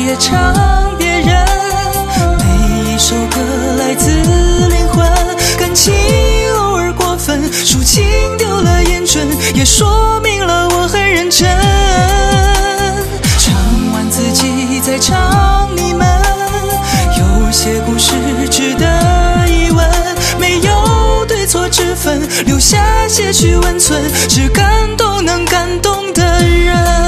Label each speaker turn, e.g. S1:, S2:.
S1: 别唱别人，每一首歌来自灵魂，感情偶尔过分，抒情丢了烟唇，也说明了我很认真。唱完自己再唱你们，有些故事值得一问，没有对错之分，留下些许温存，是感动能感动的人。